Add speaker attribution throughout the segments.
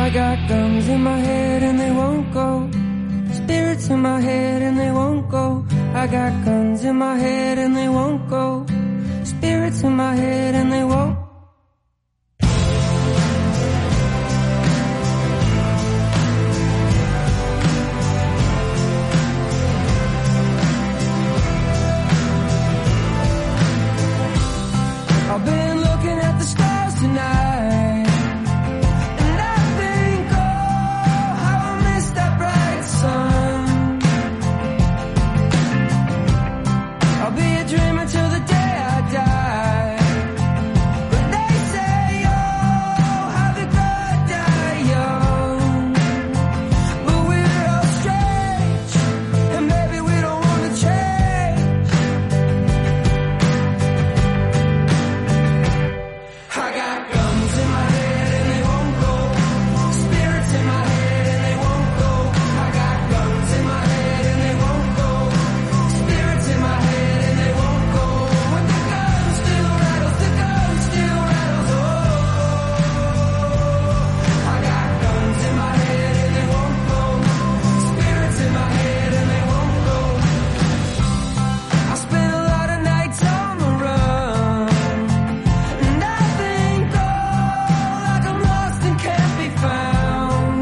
Speaker 1: I got guns in my head and they won't go. Spirits in my head and they won't go. I got guns in my head and they won't go. Spirits in my head and they won't. I've been looking at the stars tonight, and I think, oh, how I missed that bright sun. I'll be a dreamer till the day I die, but they say, oh, have a good die young. But we're all strange, and maybe we don't want to change. I got guns in my head and they won't go. Spirits in my head and they won't go. I got guns in my head and they won't go. Spirits in my head and they won't go. But the gun still rattles, the gun still rattles. Oh, I got guns in my head and they won't go. Spirits in my head and they won't go. I spent a lot of nights on the run, and I think, oh, like I'm lost and can't be found.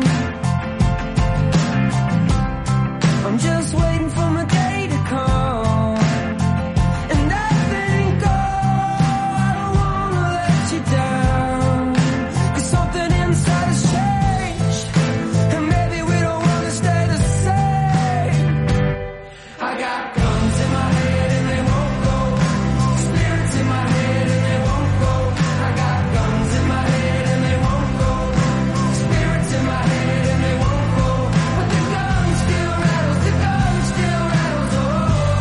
Speaker 1: I'm just waiting for my day to come, and I think, oh, I don't wanna let you down. 'Cause something inside has changed, and maybe we don't wanna stay the same. I got guns in my head and they won't go. Spirits in my head and they won't go. I got guns in my head and they won't go. Spirits in my head and they won't go. But the gun still rattles, the gun still rattles. Oh,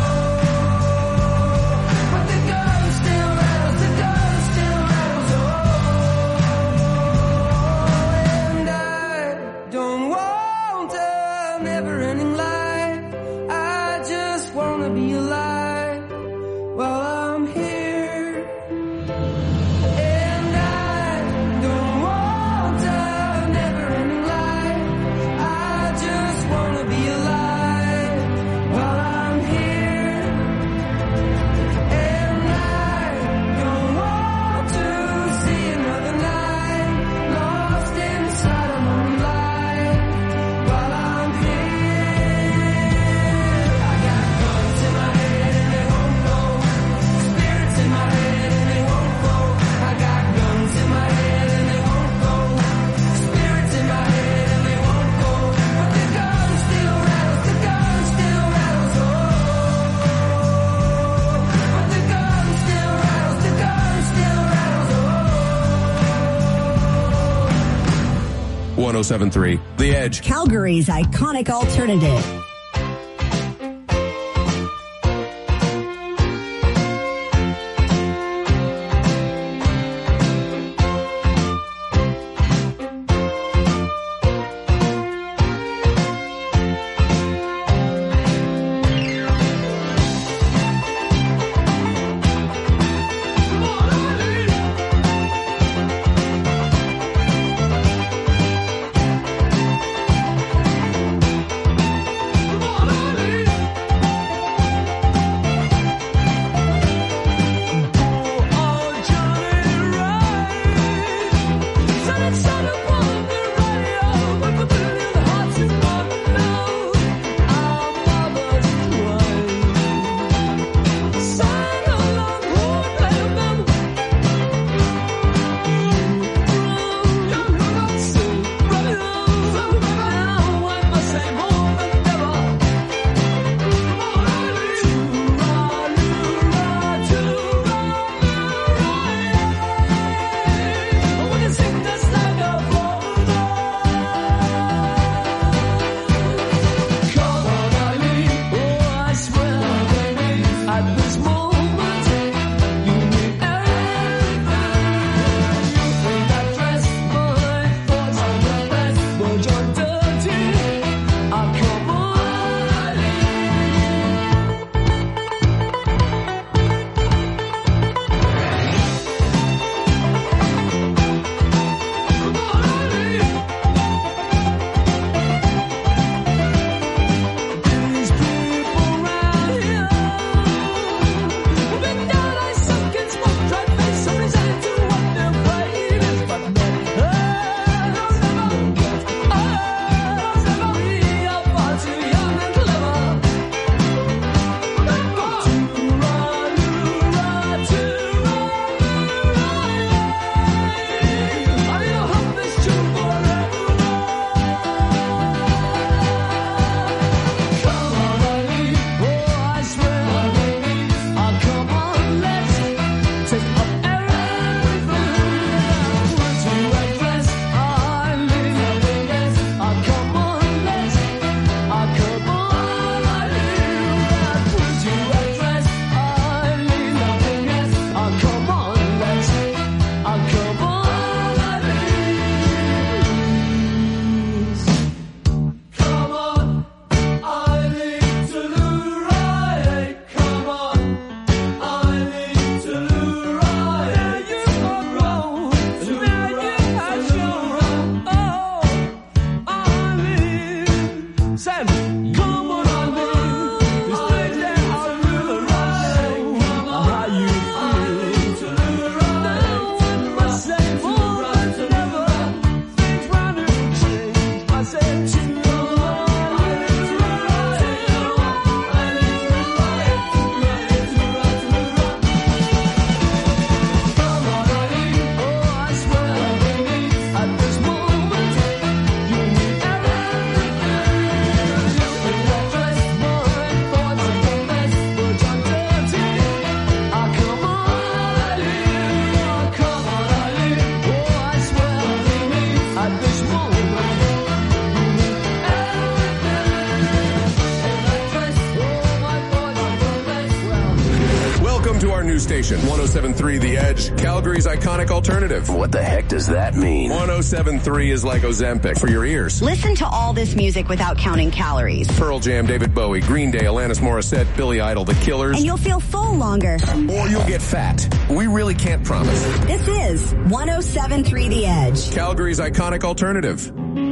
Speaker 1: but the gun still rattles, the gun still rattles. Oh, and I don't want a never-ending life. I just wanna be alive while I'm here. And I don't want a never-ending life. I just wanna be alive while I'm here. And I don't want to see another night lost inside a moonlight while I'm here. I got guns in my head and they won't go. Spirits in my head and they won't go. I got guns in my head and they won't go. Spirits in my head and they won't go. But the gun still rattles, the gun still rattles. Oh, but the gun still rattles, the gun still rattles. Oh.
Speaker 2: 107.3 The Edge.
Speaker 3: Calgary's iconic alternative.
Speaker 2: new station, 107.3 The Edge, Calgary's iconic alternative.
Speaker 4: What the heck does that mean?
Speaker 2: 107.3 is like Ozempic for your ears.
Speaker 3: Listen to all this music without counting calories.
Speaker 2: Pearl Jam, David Bowie, Green Day, Alanis Morissette, Billy Idol, The Killers.
Speaker 3: And you'll feel full longer.
Speaker 2: Or you'll get fat. We really can't promise.
Speaker 3: This is 107.3 The Edge.
Speaker 2: Calgary's iconic alternative.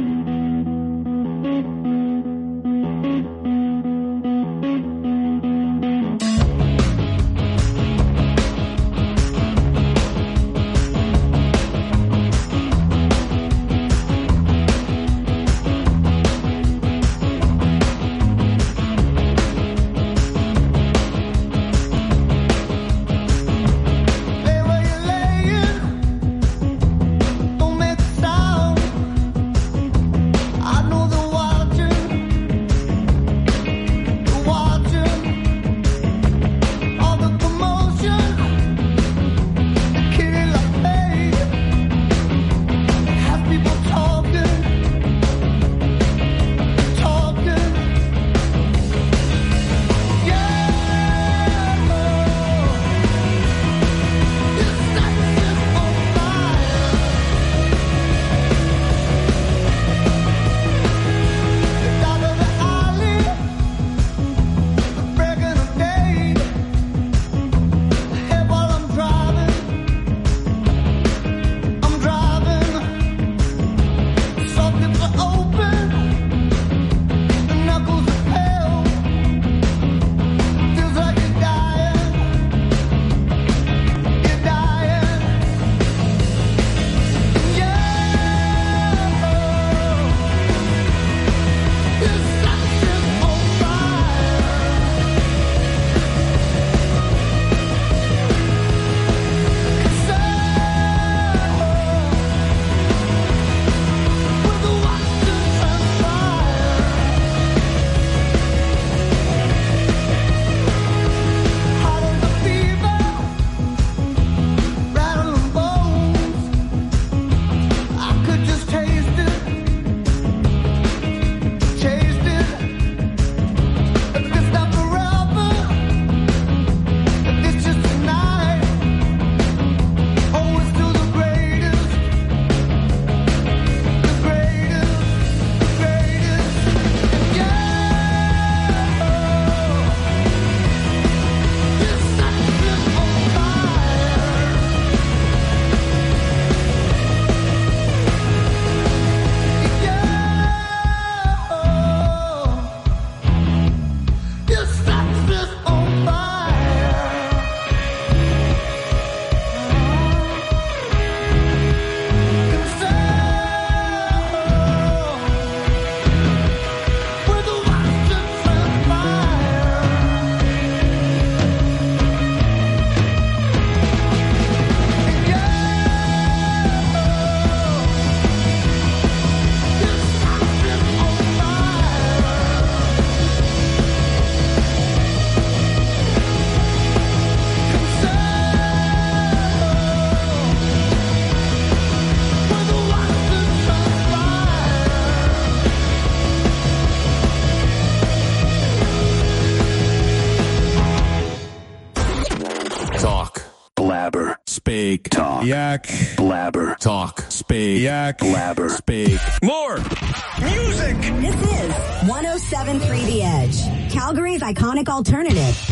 Speaker 2: Speak.
Speaker 4: Talk.
Speaker 2: Yak.
Speaker 4: Blabber.
Speaker 2: Talk. Speak. Yak.
Speaker 4: Blabber.
Speaker 2: Speak. More.
Speaker 4: Music.
Speaker 3: This is 107.3 The Edge, Calgary's iconic alternative.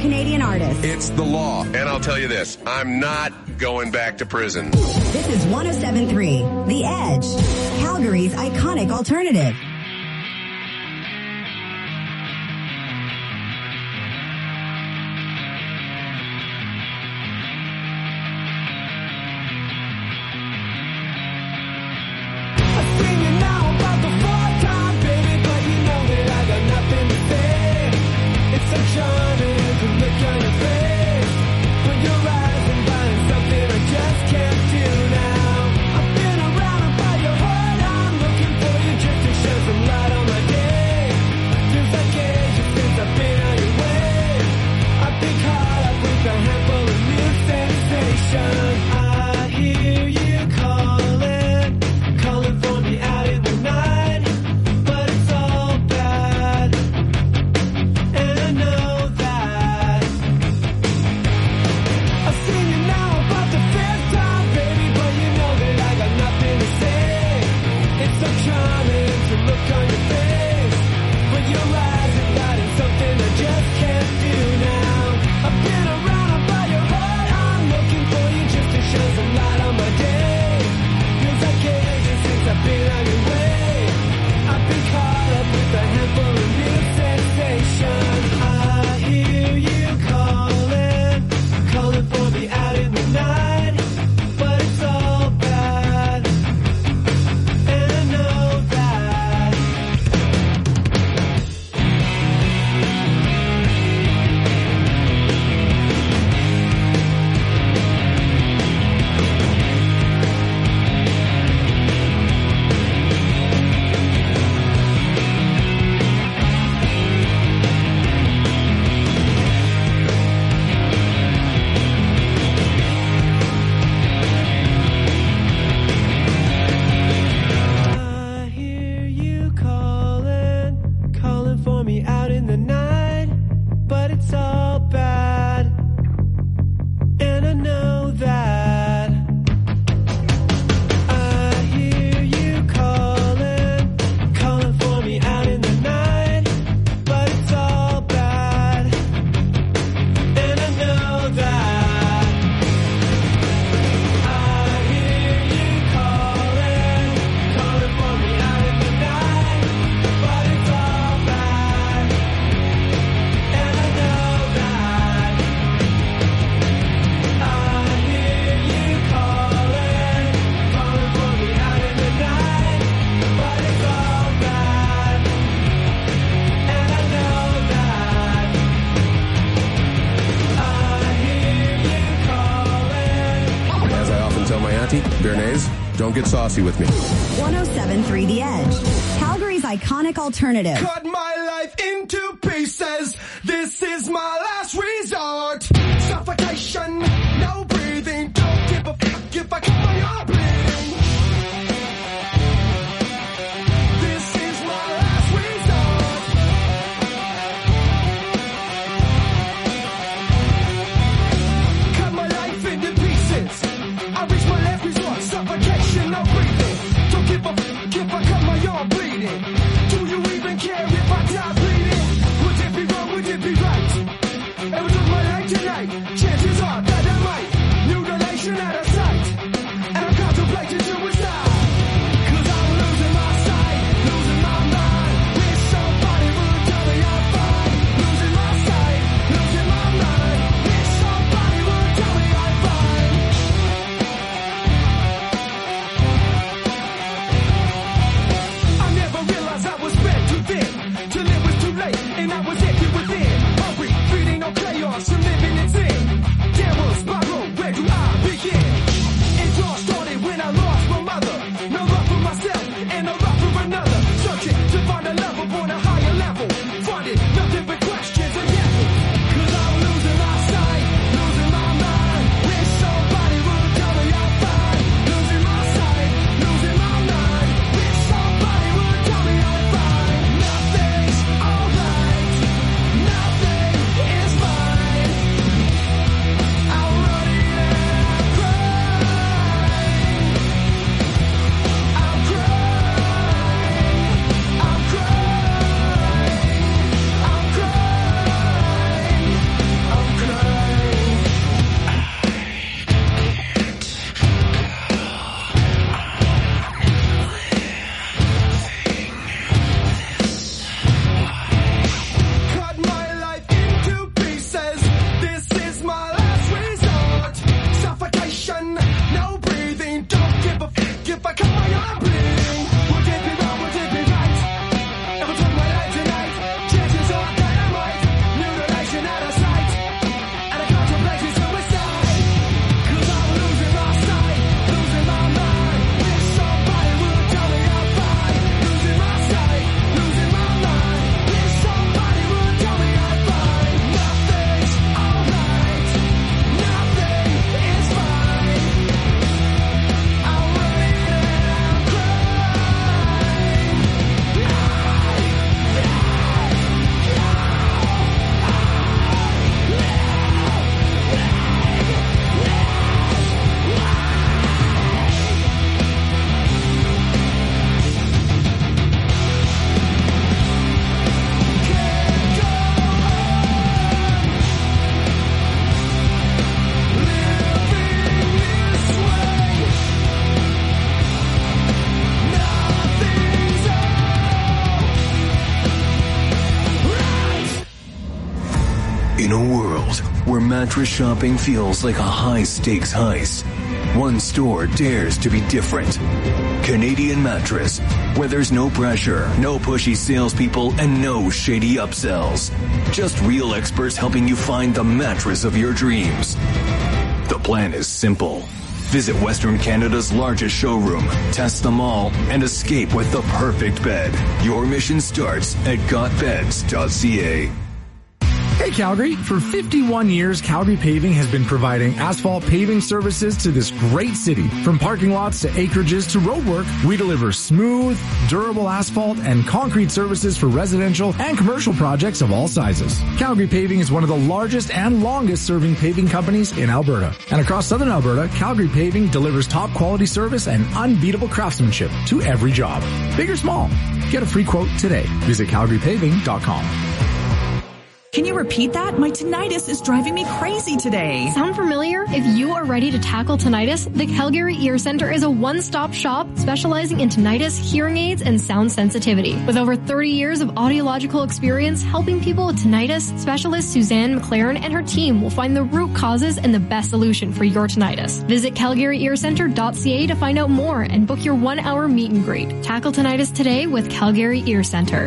Speaker 3: Canadian artist.
Speaker 2: It's the law. And I'll tell you this, I'm not going back to prison.
Speaker 3: This is 107.3 The Edge, Calgary's iconic alternative.
Speaker 2: Bernays, don't get saucy with me.
Speaker 3: 107.3 The Edge, Calgary's iconic alternative.
Speaker 5: Cut my life into pieces. This is my last resort. Suffocation, no breathing. Don't give a fuck if I cut my arm bleeding. This is my last resort. Cut my life into pieces. I reach my last resort. Suffocation, no breathing. Don't give a fuck if I cut my arm bleeding. Do you even care if I die bleeding? Would it be wrong? Would it be right? It was with my life tonight. Chances are that I might. Mutilation out of sight. And I'm contemplating suicide. Cause I'm losing my sight. Losing my mind. Wish somebody would tell me I'm fine. Losing my sight. Losing my mind. Wish somebody would tell me I'm fine. I never realized I was spread too thin. Till it was too late and I was empty within. Hungry, feeding on chaos and living in sin. Downward spiral, where do I begin? It all started when I lost my mother. No love for myself and no love for another. Searching to find a love upon a higher level. Finding nothing but questions and devils. Cause I'm losing my sight, losing my mind. Wish somebody would tell me I'm fine. Losing my sight, losing my mind. Wish somebody would tell me I'm fine. Nothing's alright. Nothing is fine. I'm running and I'm crying. I'm crying. I'm crying.
Speaker 6: In a world where mattress shopping feels like a high-stakes heist, one store dares to be different. Canadian Mattress, where there's no pressure, no pushy salespeople, and no shady upsells. Just real experts helping you find the mattress of your dreams. The plan is simple. Visit Western Canada's largest showroom, test them all, and escape with the perfect bed. Your mission starts at gotbeds.ca.
Speaker 7: Hey Calgary, for 51 years, Calgary Paving has been providing asphalt paving services to this great city. From parking lots to acreages to roadwork, we deliver smooth, durable asphalt and concrete services for residential and commercial projects of all sizes. Calgary Paving is one of the largest and longest serving paving companies in Alberta. And across southern Alberta, Calgary Paving delivers top quality service and unbeatable craftsmanship to every job. Big or small, get a free quote today. Visit calgarypaving.com.
Speaker 8: Can you repeat that? My tinnitus is driving me crazy today.
Speaker 9: Sound familiar? If you are ready to tackle tinnitus, the Calgary Ear Center is a one-stop shop specializing in tinnitus, hearing aids, and sound sensitivity. With over 30 years of audiological experience helping people with tinnitus, specialist Suzanne McLaren and her team will find the root causes and the best solution for your tinnitus. Visit calgaryearcenter.ca to find out more and book your 1-hour meet and greet. Tackle tinnitus today with Calgary Ear Center.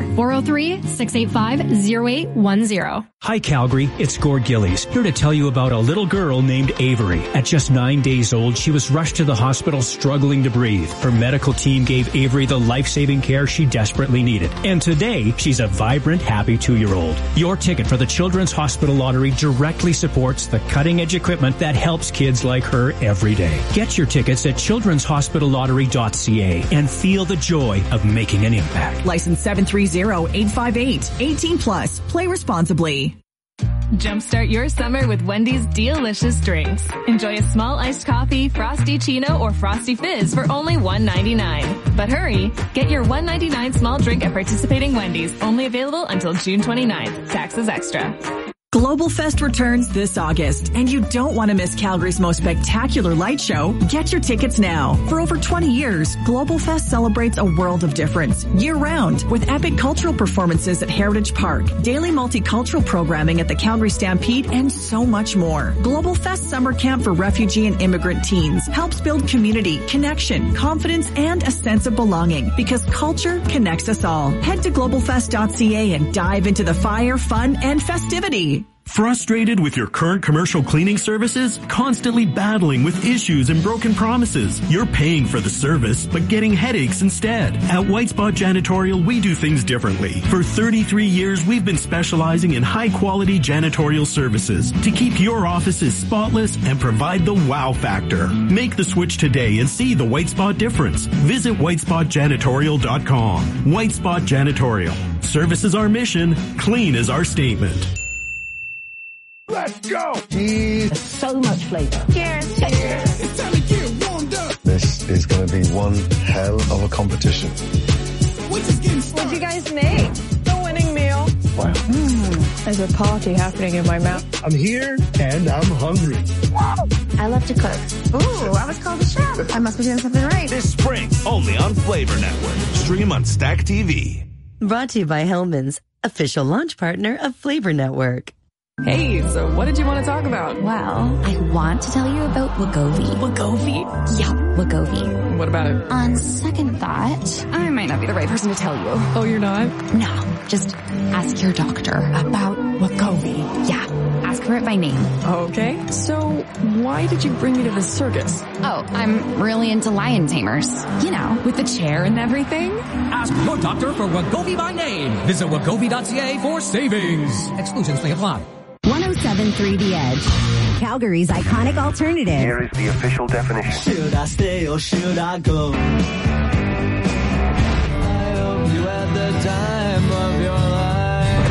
Speaker 9: 403-685-0810.
Speaker 10: Hi Calgary, it's Gord Gillies, here to tell you about a little girl named Avery. At just 9 days old, she was rushed to the hospital struggling to breathe. Her medical team gave Avery the life-saving care she desperately needed. And today, she's a vibrant, happy 2-year-old. Your ticket for the Children's Hospital Lottery directly supports the cutting-edge equipment that helps kids like her every day. Get your tickets at children'shospitallottery.ca and feel the joy of making an impact.
Speaker 8: License 730858. 18 plus. Play responsibly.
Speaker 11: Jumpstart your summer with Wendy's delicious drinks. Enjoy a small iced coffee, Frosty Chino, or Frosty Fizz for only $1.99. But hurry, get your $1.99 small drink at participating Wendy's, only available until June 29th. Taxes extra.
Speaker 8: Global Fest returns this August, and you don't want to miss Calgary's most spectacular light show. Get your tickets now. For over 20 years, Global Fest celebrates a world of difference year-round with epic cultural performances at Heritage Park, daily multicultural programming at the Calgary Stampede, and so much more. Global Fest Summer Camp for refugee and immigrant teens helps build community, connection, confidence, and a sense of belonging because culture connects us all. Head to globalfest.ca and dive into the fire, fun, and festivity.
Speaker 12: Frustrated with your current commercial cleaning services? Constantly battling with issues and broken promises? You're paying for the service, but getting headaches instead. At White Spot Janitorial, we do things differently. For 33 years, we've been specializing in high-quality janitorial services to keep your offices spotless and provide the wow factor. Make the switch today and see the White Spot difference. Visit whitespotjanitorial.com. White Spot Janitorial. Service is our mission. Clean is our statement.
Speaker 5: Let's go!
Speaker 13: Cheers. So much flavor.
Speaker 5: Cheers. Cheers. It's time to get warmed up.
Speaker 14: This is going to be one hell of a competition.
Speaker 15: What'd you guys make? The winning meal.
Speaker 14: Wow.
Speaker 15: There's a party happening in my mouth.
Speaker 14: I'm here and I'm hungry.
Speaker 16: I love to cook. Ooh, I was called a chef. I must be doing something right.
Speaker 17: This spring, only on Flavor Network. Stream on Stack TV.
Speaker 18: Brought to you by Hellman's, official launch partner of Flavor Network.
Speaker 15: Hey, so what did you want to talk about?
Speaker 16: Well, I want to tell you about Wegovy.
Speaker 15: Wegovy?
Speaker 16: Yeah, Wegovy.
Speaker 15: What about it?
Speaker 16: On second thought, I might not be the right person to tell you.
Speaker 15: Oh, you're not?
Speaker 16: No, just ask your doctor about Wegovy. Yeah, ask for it by name.
Speaker 15: Okay, so why did you bring me to the circus?
Speaker 16: Oh, I'm really into lion tamers. You know, with the chair and everything.
Speaker 19: Ask your doctor for Wegovy by name. Visit wegovy.ca for savings. Exclusions may apply.
Speaker 3: 107.3 The Edge, Calgary's iconic alternative.
Speaker 4: Here is the official definition.
Speaker 20: Should I stay or should I go? I hope you had the time of your life.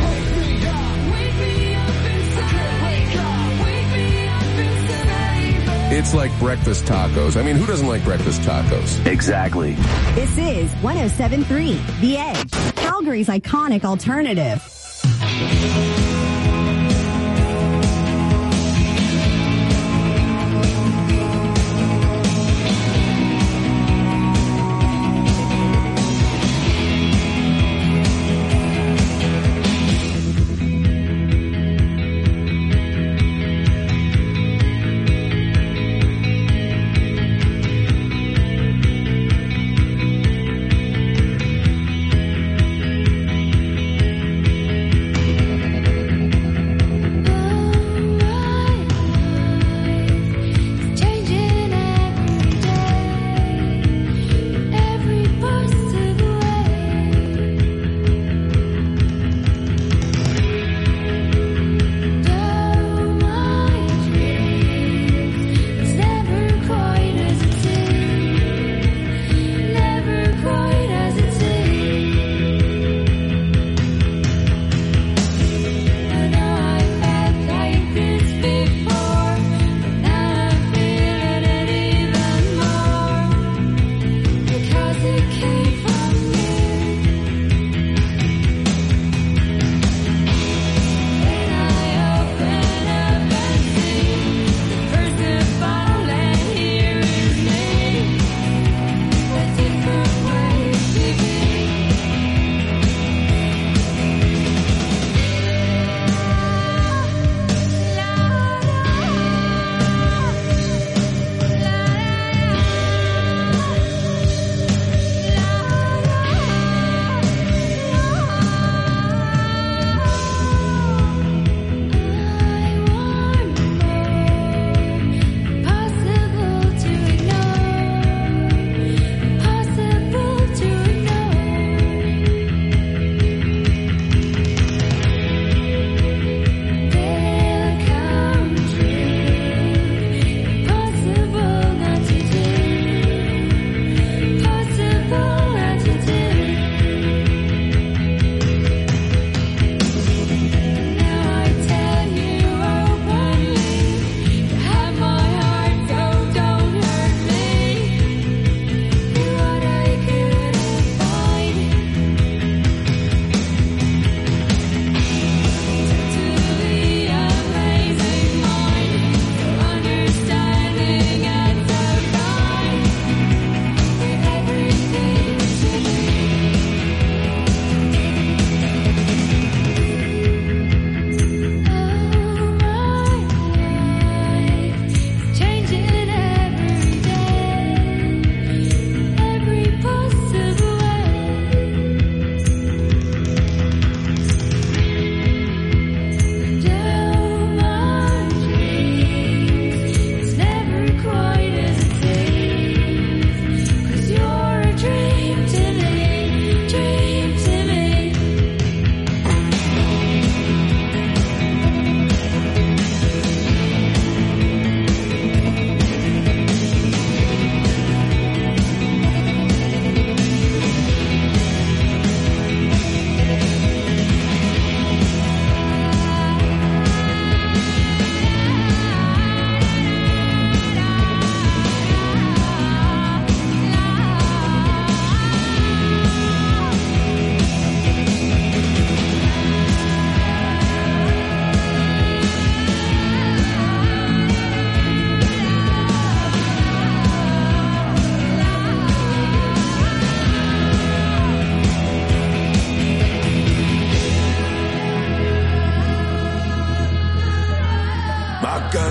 Speaker 2: It's like breakfast tacos. I mean, who doesn't like breakfast tacos?
Speaker 4: Exactly.
Speaker 3: This is 107.3 The Edge, Calgary's iconic alternative.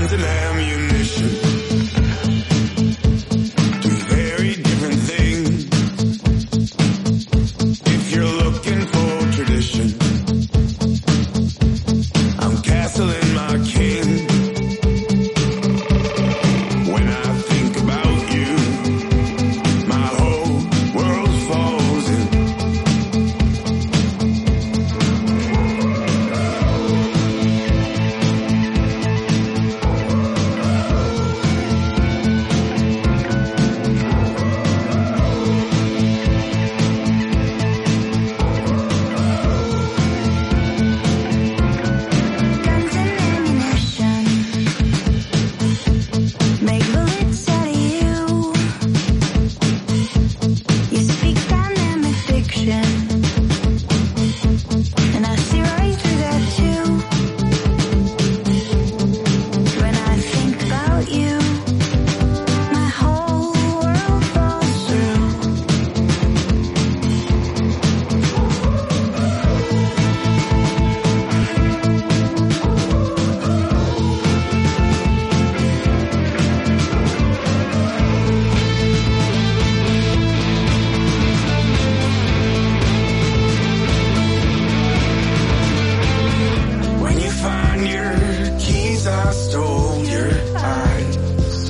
Speaker 5: guns and ammunition. Two very different things. If you're looking for tradition, I'm castling my king. When I think about you, my whole world falls in.
Speaker 1: Make bullets out of you. You speak dynamic fiction, and I see right through that too. When I think about you, my whole world falls through. When you find your keys, I stole your eyes.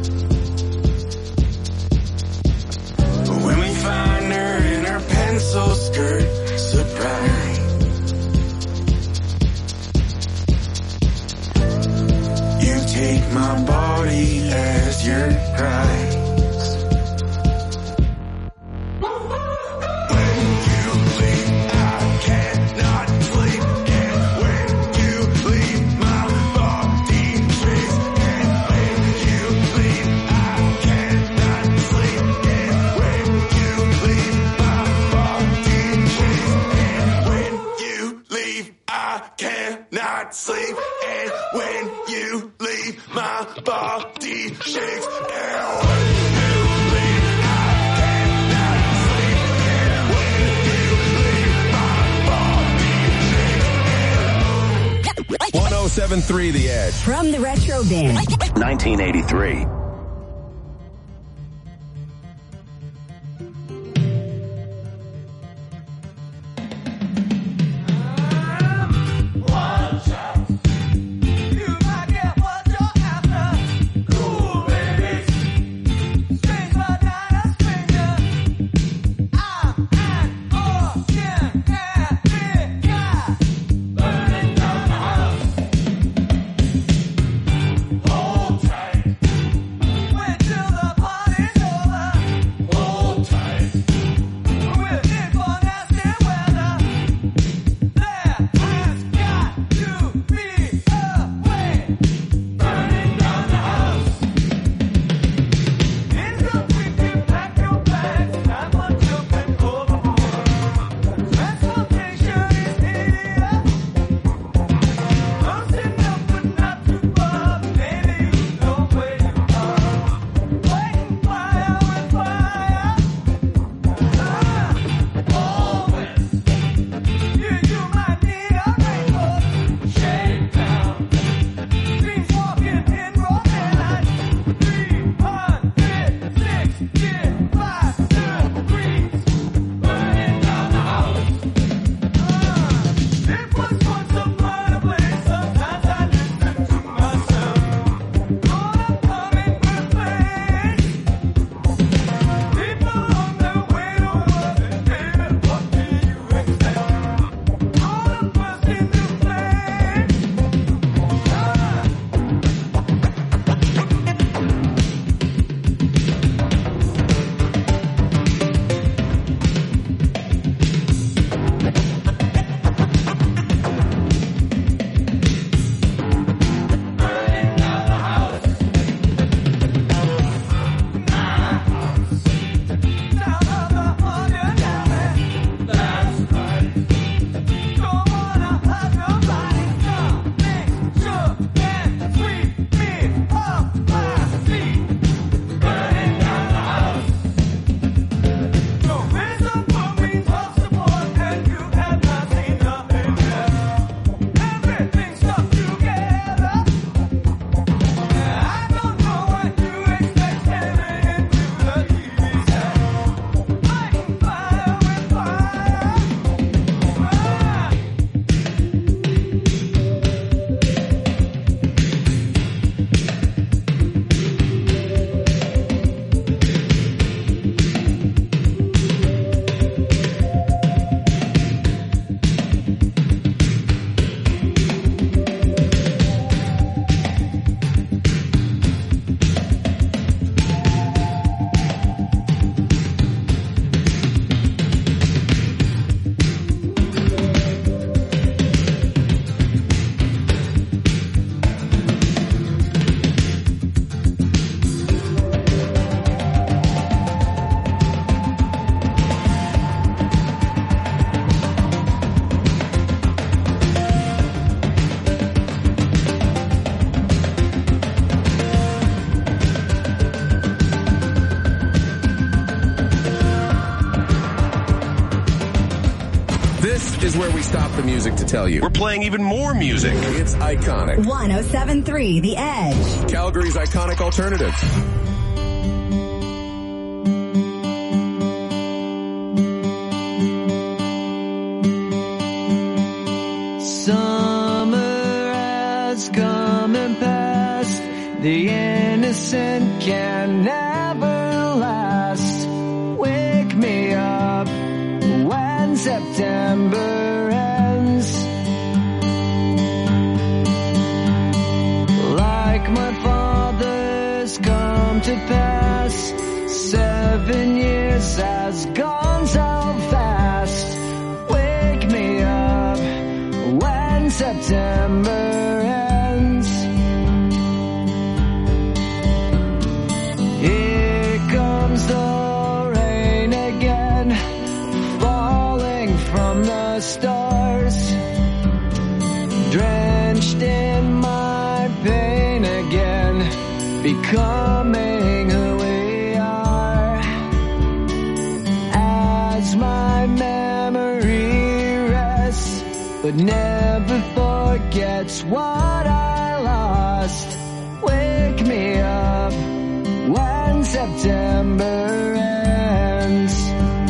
Speaker 1: When we find her in her pencil skirt, surprise. You take my body as your prize. When you leave, I cannot sleep. And when you leave, my body shakes. And when you leave, I cannot sleep. And when you leave, my body shakes. And when you leave, I cannot sleep. And when you leave, my body shakes. And when you leave, I cannot sleep. And when you leave, my body shakes.
Speaker 2: 107.3 The Edge.
Speaker 3: From the Retro Bin.
Speaker 4: 1983.
Speaker 5: Hold tight.
Speaker 2: stop the music to tell you.
Speaker 4: We're playing even more music.
Speaker 2: It's iconic.
Speaker 3: 107.3 The Edge.
Speaker 2: Calgary's iconic alternative.
Speaker 20: Summer has come and passed. The innocent can never last. Wake me up when September ends. Like my father's come to pass. 7 years has gone so fast. Wake me up when September ends. Here comes the rain again, falling from the stars, drenched in my pain again, becoming who we are. As my memory rests, but never forgets what I lost. Wake me up when September ends.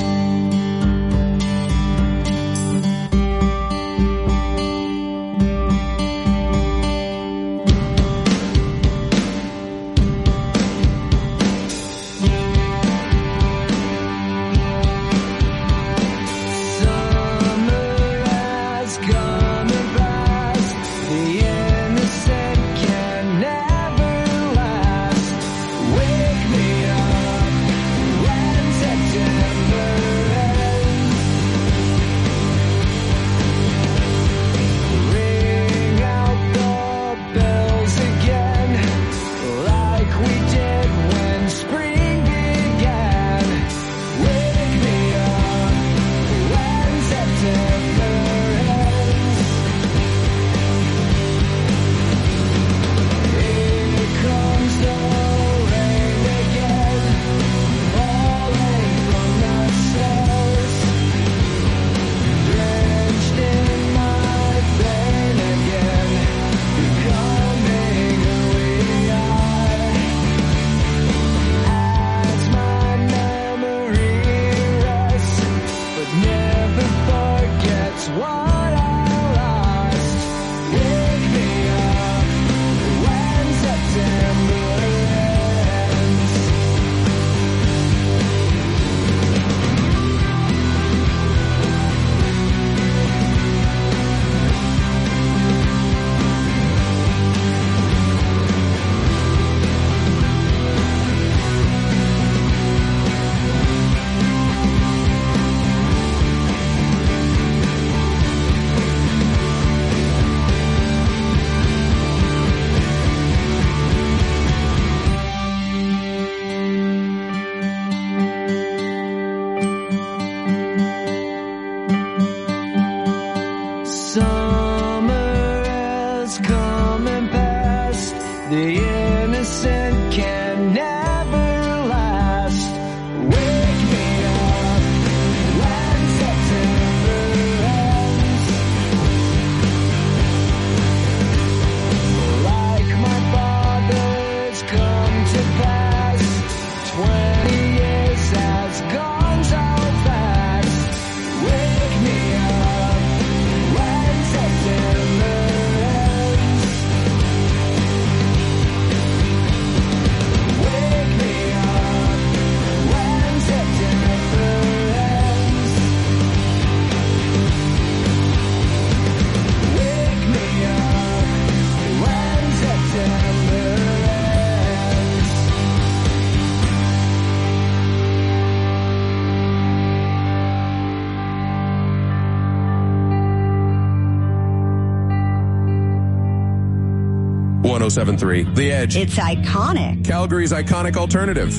Speaker 2: The Edge.
Speaker 3: It's iconic.
Speaker 2: Calgary's iconic alternative.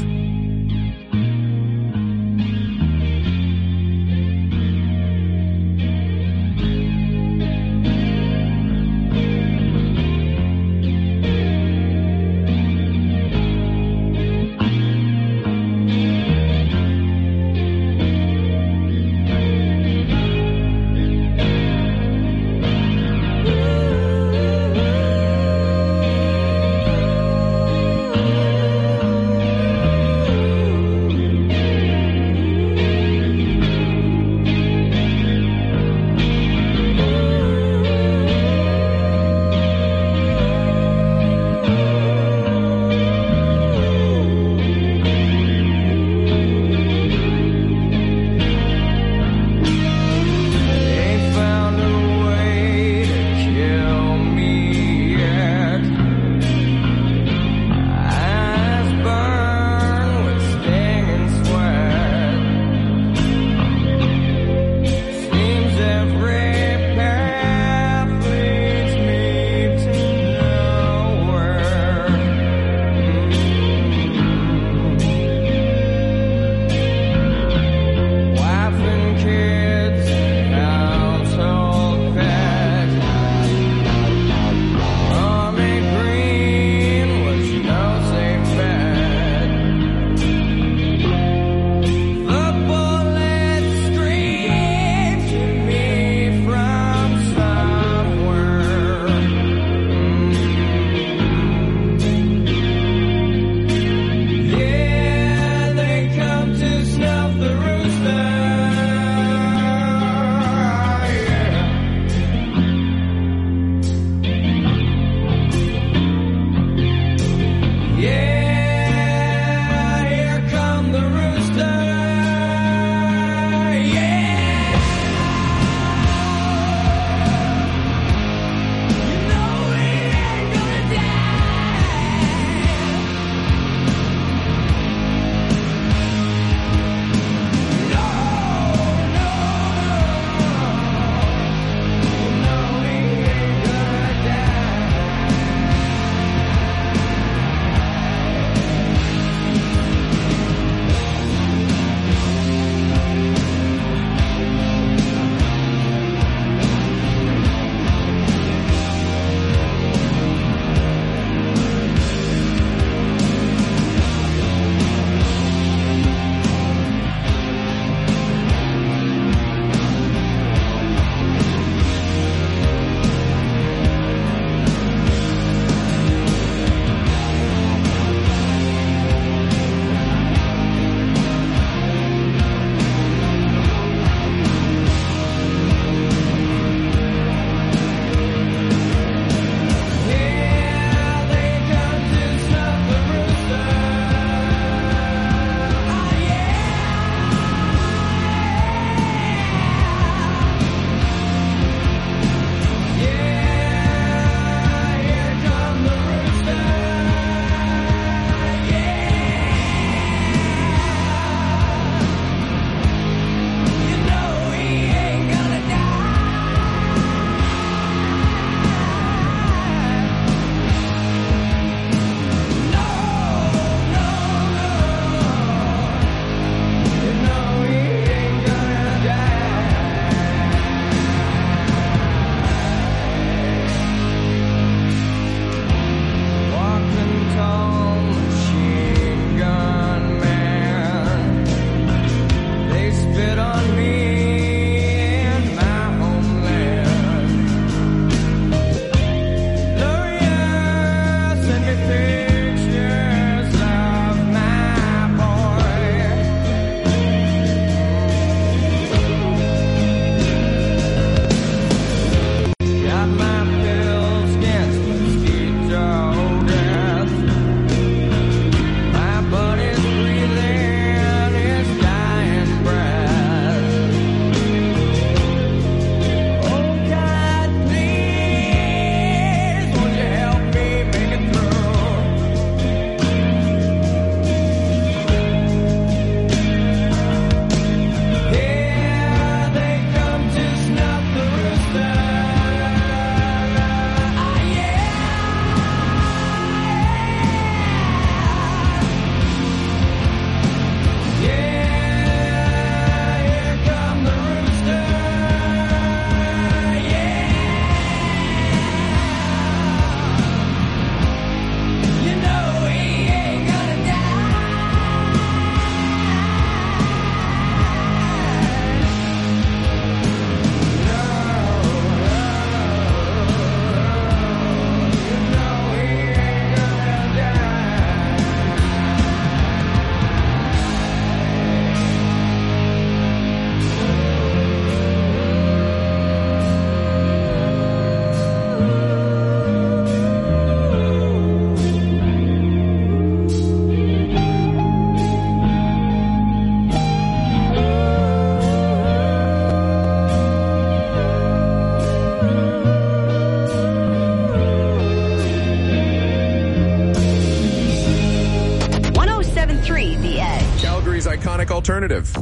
Speaker 2: Alternative.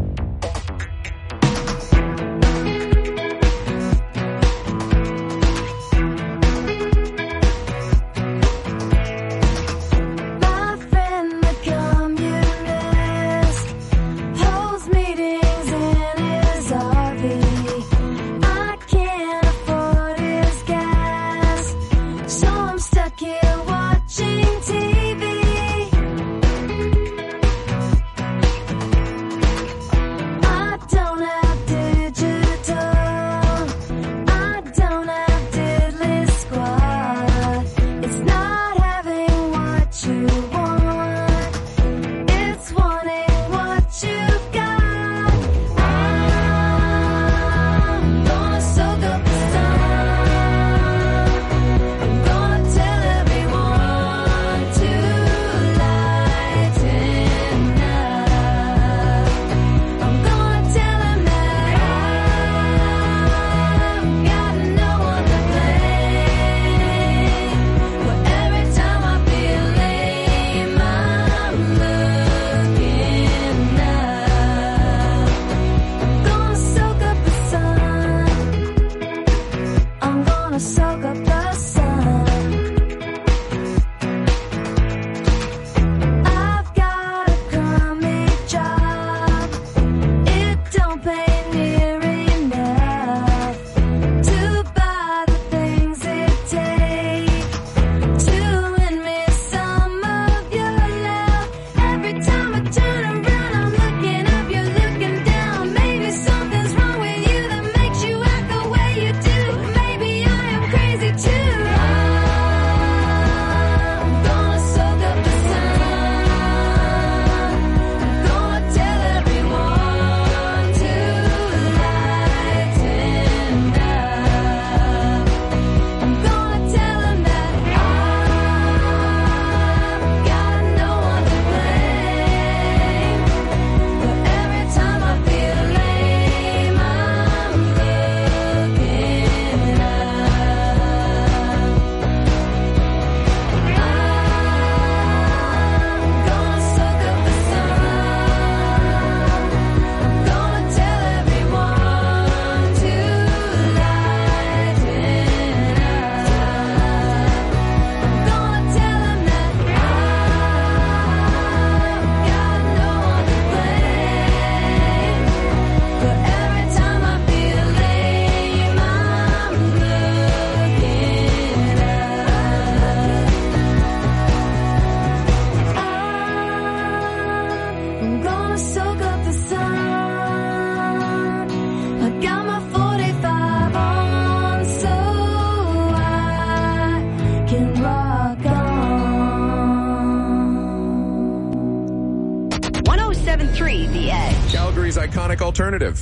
Speaker 2: Calgary's iconic alternative.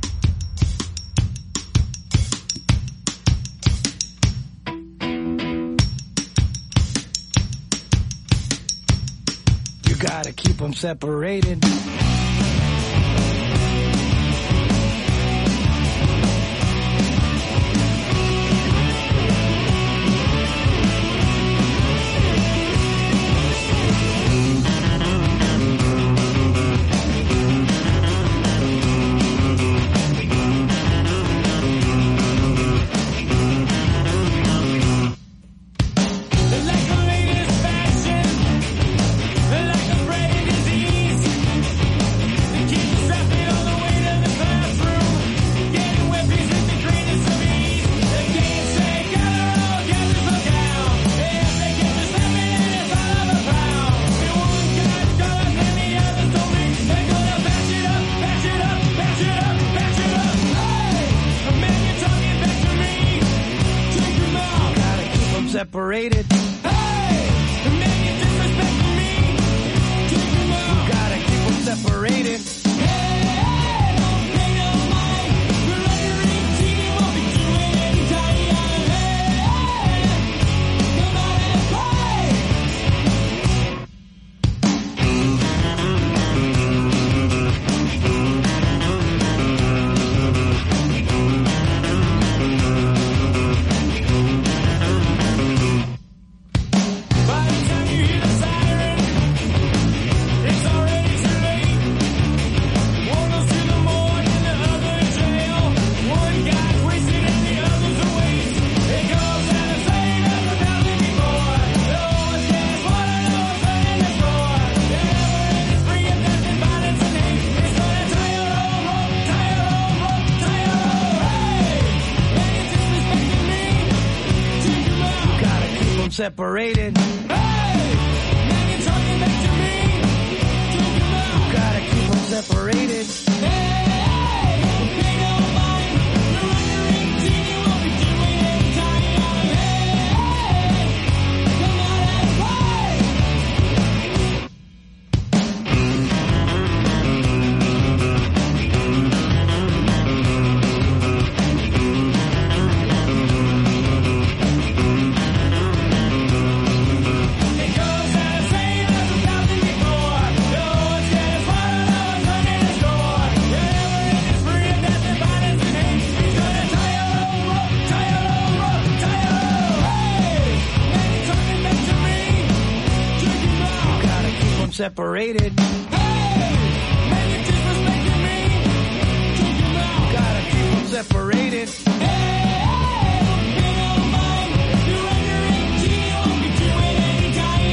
Speaker 20: You gotta keep them separated. Separated. Hey, the man you disrespecting me. Take him out. You gotta keep them separated. Hey, don't pay no mind. We're like a ring team. Won't be doing any tiny come on and separated. Hey, now you're talking back to me. You gotta keep them separated. Separated. Hey, man, you're disrespecting me. Check him out. Gotta keep them separated. Hey, you don't mind. You're under 18. You won't be doing any time.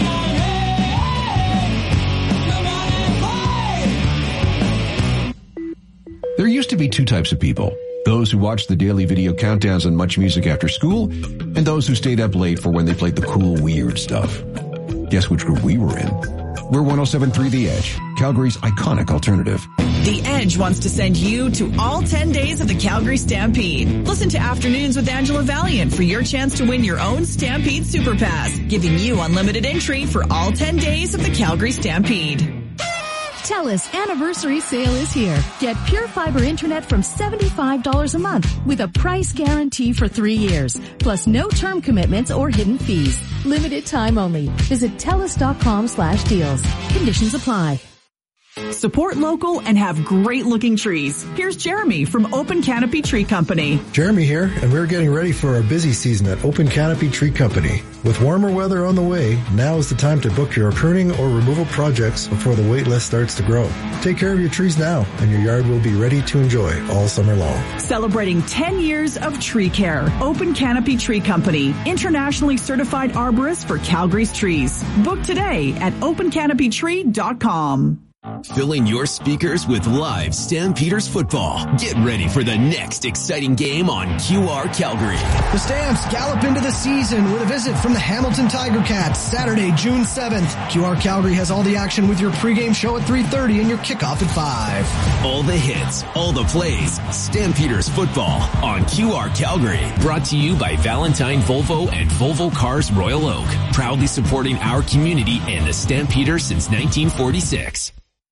Speaker 20: Hey, come on and play.
Speaker 2: There used to be two types of people. Those who watched the daily video countdowns and much music after school, and those who stayed up late for when they played the cool, weird stuff. Guess which group we were in? We're 107.3 The Edge, Calgary's iconic alternative.
Speaker 8: The Edge wants to send you to all 10 days of the Calgary Stampede. Listen to Afternoons with Angela Valiant for your chance to win your own Stampede Super Pass, giving you unlimited entry for all 10 days of the Calgary Stampede.
Speaker 21: TELUS anniversary sale is here. Get Pure Fiber Internet from $75 a month with a price guarantee for 3 years, plus no term commitments or hidden fees. Limited time only. Visit TELUS.com/deals. Conditions apply.
Speaker 8: Support local and have great looking trees. Here's Jeremy from Open Canopy Tree Company.
Speaker 14: Jeremy here, and we're getting ready for our busy season at Open Canopy Tree Company. With warmer weather on the way, now is the time to book your pruning or removal projects before the wait list starts to grow. Take care of your trees now, and your yard will be ready to enjoy all summer long.
Speaker 8: Celebrating 10 years of tree care. Open Canopy Tree Company, internationally certified arborist for Calgary's trees. Book today at opencanopytree.com.
Speaker 22: Filling your speakers with live Stampeders football. Get ready for the next exciting game on QR Calgary.
Speaker 23: The Stamps gallop into the season with a visit from the Hamilton Tiger Cats Saturday, June 7th. QR Calgary has all the action with your pregame show at 3:30 and your kickoff at 5.
Speaker 22: All the hits, all the plays. Stampeders football on QR Calgary. Brought to you by Valentine Volvo and Volvo Cars Royal Oak. Proudly supporting our community and the Stampeders since 1946.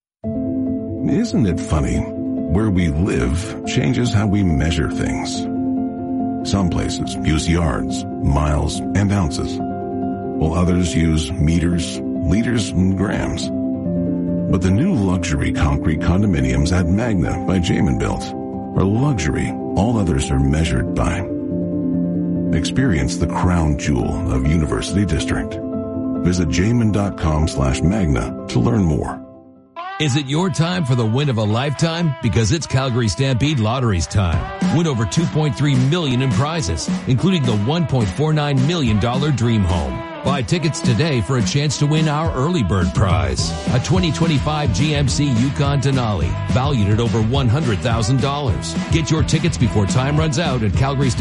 Speaker 24: Isn't it funny? Where we live changes how we measure things. Some places use yards, miles, and ounces, while others use meters, liters, and grams. But the new luxury concrete condominiums at Magna by Jamin Built are luxury all others are measured by. Experience the crown jewel of University District. Visit jamin.com/magna to learn more.
Speaker 25: Is it your time for the win of a lifetime? Because it's Calgary Stampede Lottery's time. Win over $2.3 million in prizes, including the $1.49 million Dream Home. Buy tickets today for a chance to win our early bird prize, a 2025 GMC Yukon Denali, valued at over $100,000. Get your tickets before time runs out at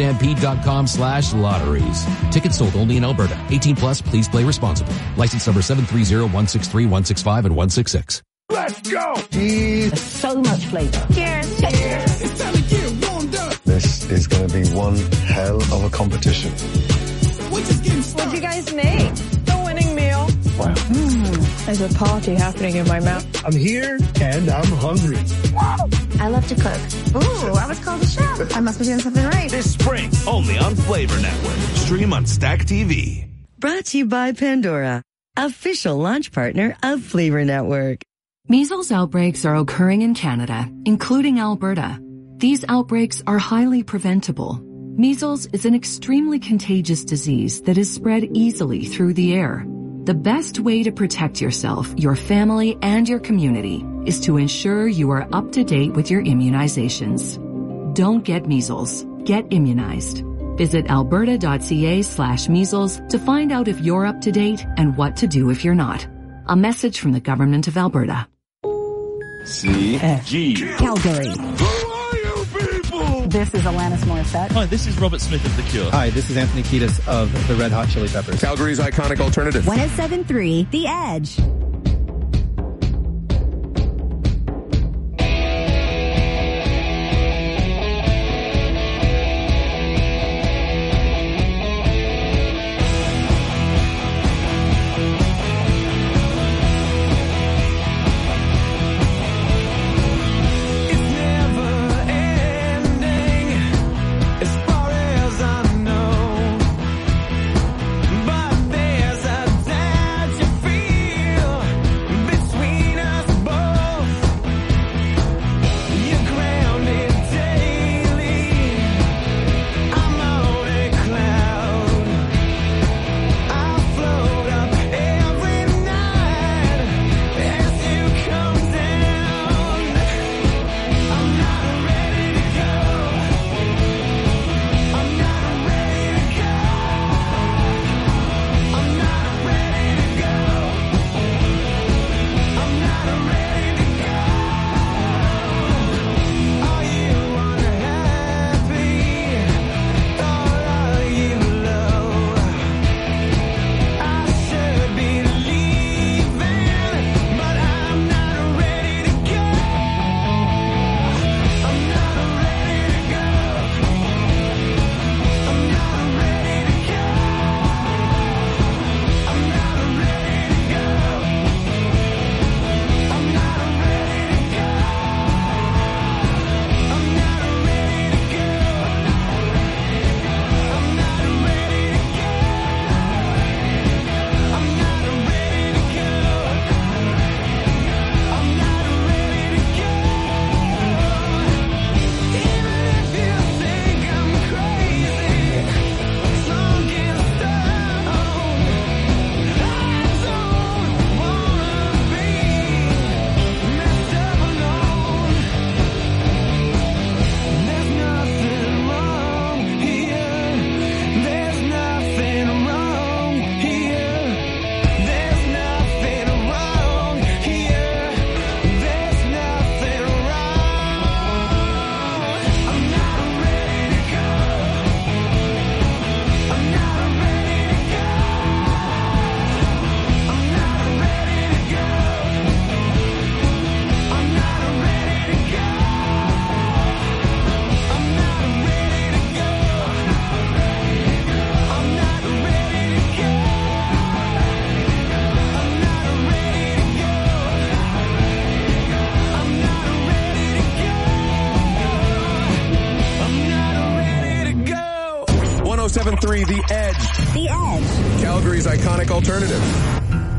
Speaker 25: calgarystampede.com/lotteries. Tickets sold only in Alberta. 18 plus, please play responsibly. License number 730-163, 165, and 166.
Speaker 20: Let's go!
Speaker 13: There's so much flavor.
Speaker 20: Cheers! Cheers! It's time to get warmed up.
Speaker 14: This is going to be one hell of a competition.
Speaker 15: What'd you guys make? The winning meal.
Speaker 14: Wow.
Speaker 15: There's a party happening in my mouth.
Speaker 14: I'm here and I'm hungry.
Speaker 26: I love to cook. Ooh, I was called a chef. I must be doing something right.
Speaker 17: This spring, only on Flavor Network. Stream on Stack TV.
Speaker 18: Brought to you by Pandora, official launch partner of Flavor Network.
Speaker 27: Measles outbreaks are occurring in Canada, including Alberta. These outbreaks are highly preventable. Measles is an extremely contagious disease that is spread easily through the air. The best way to protect yourself, your family, and your community is to ensure you are up to date with your immunizations. Don't get measles. Get immunized. Visit alberta.ca/measles to find out if you're up to date and what to do if you're not. A message from the Government of Alberta.
Speaker 17: CG.
Speaker 3: Calgary.
Speaker 20: Who are you people?
Speaker 13: This is Alanis Morissette.
Speaker 6: Hi, this is Robert Smith of The Cure.
Speaker 7: Hi, this is Anthony Kiedis of the Red Hot Chili Peppers.
Speaker 2: Calgary's iconic alternative.
Speaker 3: 107.3 The Edge.
Speaker 2: The Edge.
Speaker 3: The Edge.
Speaker 2: Calgary's iconic alternative.